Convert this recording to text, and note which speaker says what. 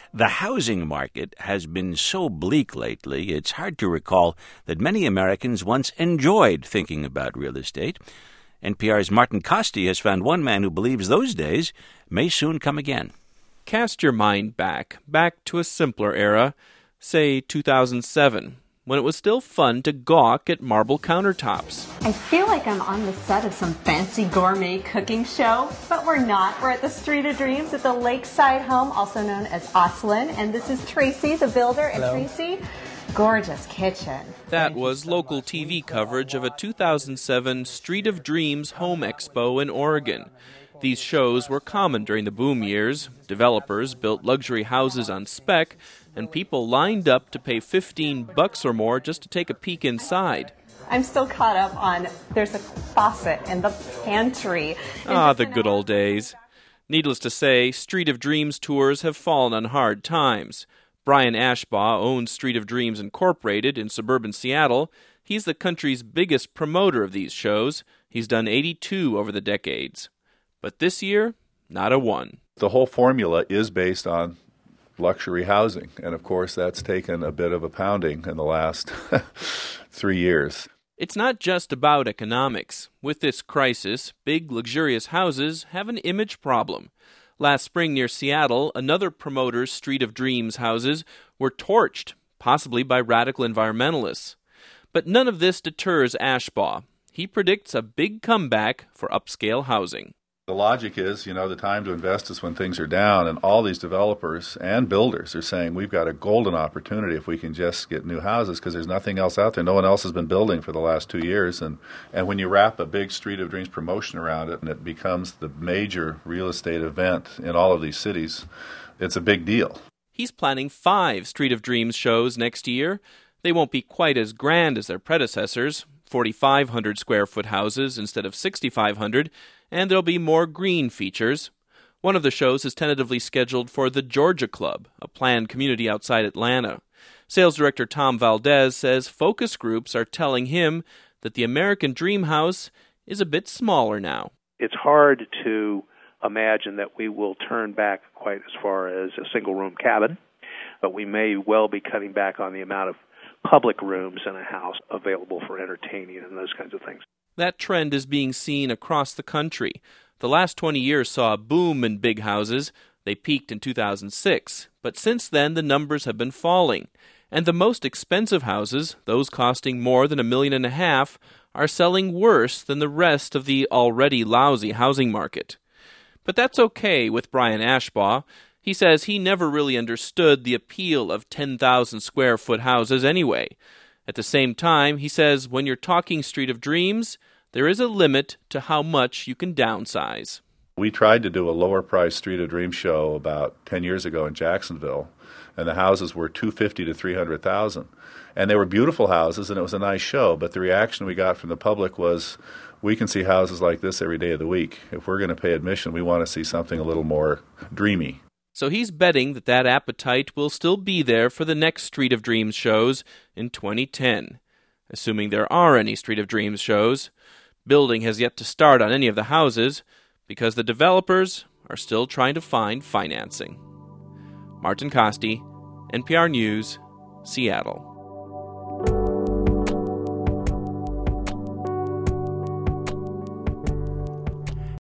Speaker 1: The housing market has been so bleak lately, it's hard to recall that many Americans once enjoyed thinking about real estate. NPR's Martin Kaste has found one man who believes those days may soon come again.
Speaker 2: Cast your mind back to a simpler era, say 2007, when it was still fun to gawk at marble countertops.
Speaker 3: I feel like I'm on the set of some fancy gourmet cooking show, but we're not. We're at the Street of Dreams at the Lakeside home, also known as Oslin, and this is Tracy, the builder.
Speaker 4: Hello.
Speaker 3: And Tracy, gorgeous kitchen.
Speaker 2: That was local TV coverage of a 2007 Street of Dreams Home Expo in Oregon. These shows were common during the boom years. Developers built luxury houses on spec, and people lined up to pay $15 or more just to take a peek inside.
Speaker 3: I'm still caught up on there's a faucet in the pantry.
Speaker 2: The good old days. Needless to say, Street of Dreams tours have fallen on hard times. Brian Ashbaugh owns Street of Dreams Incorporated in suburban Seattle. He's the country's biggest promoter of these shows. He's done 82 over the decades. But this year, not a one.
Speaker 5: The whole formula is based on luxury housing, and of course that's taken a bit of a pounding in the last 3 years.
Speaker 2: It's not just about economics. With this crisis, big, luxurious houses have an image problem. Last spring near Seattle, another promoter's Street of Dreams houses were torched, possibly by radical environmentalists. But none of this deters Ashbaugh. He predicts a big comeback for upscale housing.
Speaker 5: The logic is, the time to invest is when things are down, and all these developers and builders are saying we've got a golden opportunity if we can just get new houses because there's nothing else out there. No one else has been building for the last 2 years, and when you wrap a big Street of Dreams promotion around it and it becomes the major real estate event in all of these cities, it's a big deal.
Speaker 2: He's planning 5 Street of Dreams shows next year. They won't be quite as grand as their predecessors, 4,500 square foot houses instead of 6,500, and there'll be more green features. One of the shows is tentatively scheduled for the Georgia Club, a planned community outside Atlanta. Sales director Tom Valdez says focus groups are telling him that the American Dream House is a bit smaller now.
Speaker 6: It's hard to imagine that we will turn back quite as far as a single-room cabin, but we may well be cutting back on the amount of public rooms in a house available for entertaining and those kinds of things.
Speaker 2: That trend is being seen across the country. The last 20 years saw a boom in big houses. They peaked in 2006, but since then the numbers have been falling. And the most expensive houses, those costing more than $1.5 million, are selling worse than the rest of the already lousy housing market. But that's okay with Brian Ashbaugh. He says he never really understood the appeal of 10,000 square foot houses anyway. At the same time, he says when you're talking Street of Dreams, there is a limit to how much you can downsize.
Speaker 5: We tried to do a lower-priced Street of Dreams show about 10 years ago in Jacksonville, and the houses were $250,000 to $300,000. And they were beautiful houses, and it was a nice show, but the reaction we got from the public was, we can see houses like this every day of the week. If we're going to pay admission, we want to see something a little more dreamy.
Speaker 2: So he's betting that appetite will still be there for the next Street of Dreams shows in 2010, assuming there are any Street of Dreams shows. Building has yet to start on any of the houses because the developers are still trying to find financing. Martin Kaste, NPR News, Seattle.